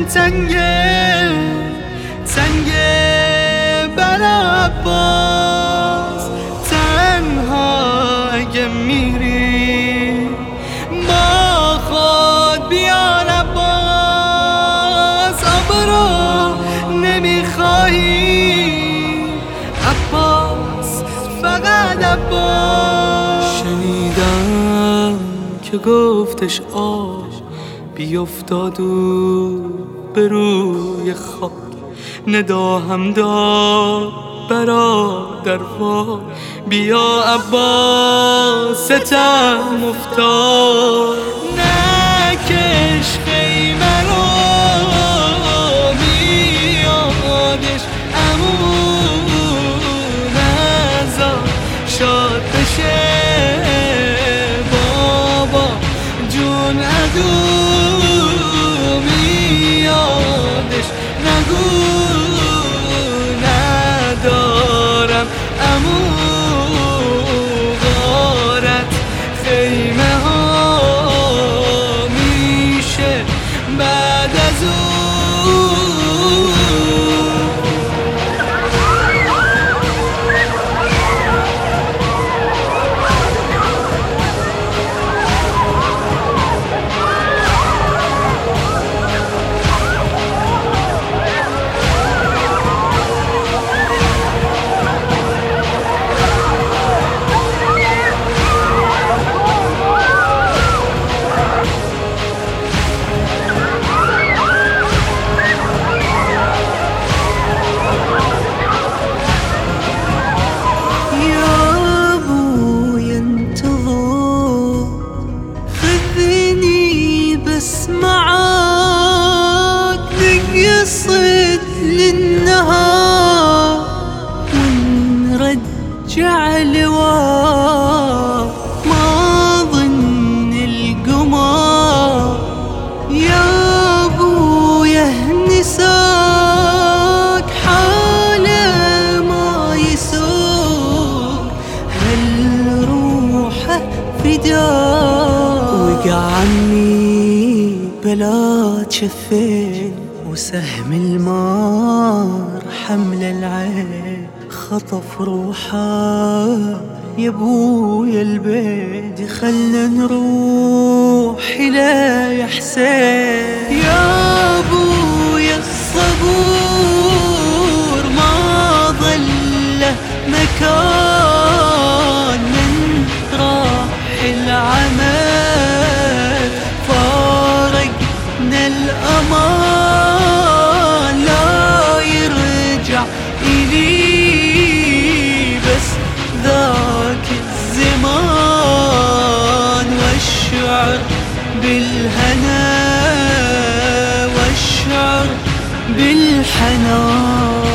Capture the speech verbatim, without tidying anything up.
تنگه تنگه بر عباس، تنها اگه میری با خود بیار عباس. آبرو نمیخوایی عباس، فقط عباس. شنیدم که گفتش آب بیفتاد و به روی خاک، ندا هم داد برادر وا، بیا عباس ستم افتاد. نکش خیمه رو میادش امون ازا شاد بشه بابا جون عدو میادش. نگو ندارم امو غارت، خیمه ها میشه بعد از اون. معاك نقصد للنهار ونرجع لوار، ما ظن القمر يا ابويا هنساك، حاله ما يسوق هل روحه فداك. وقع عني بلا تشفين وسهم المار حمل العين، خطف روحه يا ابويا البيت، خلنا نروح إلى يا حسين. يا ابويا الصبور ما ظله مكان، من راح العمل فارقنا الأمان، لا يرجع إلي بس ذاك الزمان، والشعر بالهنا والشعر بالحنان.